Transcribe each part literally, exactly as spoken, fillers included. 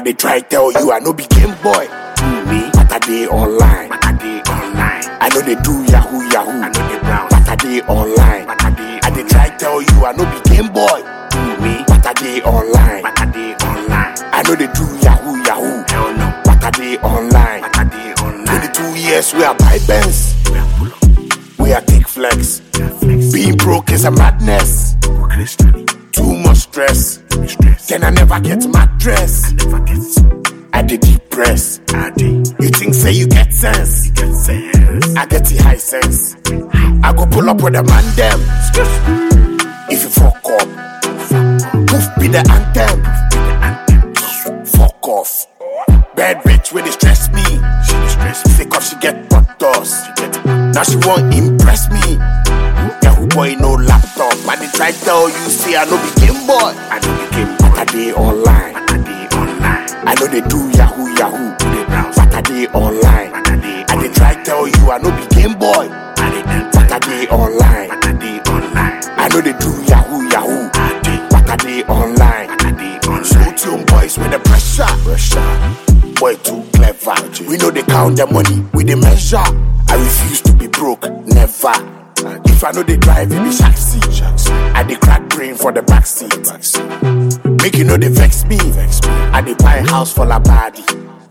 they try tell you I no be game boy. Mm, me, but I dey online. But I dey online. I know they do Yahoo Yahoo. I know they browse. But I dey online. But I dey. I dey try tell you I no be game boy. Mm, me, but I dey online. But I dey online. I know they do Yahoo Yahoo. Hell no. But I dey online. But I dey online. twenty-two years we are buy Benz. We are pull up. We are take flex. flex. Being broke is a madness. Too much stress. stress. Then I never get mattress. I never get. I dey depress. I dey. You think say you get sense? You get sense. I get the high sense. I go pull up with a man them. If you fuck up, poof be the anthem. Fuck off. Bad bitch when they stress me. She dey stress me. Say cause she get butters. Now she won't impress me. Yahoo boy no laptop. I dey try tell you say I no be game boy. I no be game boy. But I dey online. But I dey online. I know they do Yahoo Yahoo. They browse. But I dey online. But I dey. I dey try tell you I no be game boy. I dey. But I dey online. But I dey online. I know they do Yahoo Yahoo. But I dey online. But I dey online. Slow tune boys with the pressure. Pressure. Boy too clever. We know they count the money. We they measure. I refuse to be broke. Never. If I know they drive in the shack seat, I dey crack brain for the back seat. Make you know they vex me. I dey buy a house for la body.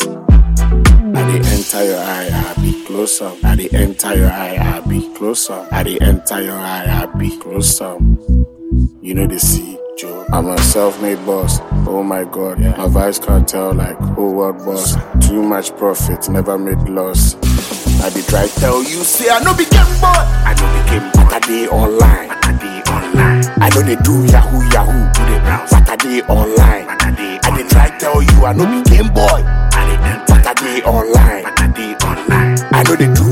I dey enter your eye, I be closer. I dey enter your eye, I be closer. I dey enter your eye, I be closer. You know they see, Joe. I'm a self-made boss. Oh my God, yeah. My vice can't tell like whole world boss. Too much profit, never made loss. I dey try tell you, say I no be game boy. I no be game boy. But I dey online. But I dey online. I know they do Yahoo Yahoo. Do they browse? But I dey online. But I dey. I dey try tell you I no be game boy. I dey. But I dey online. But I dey online. I know they do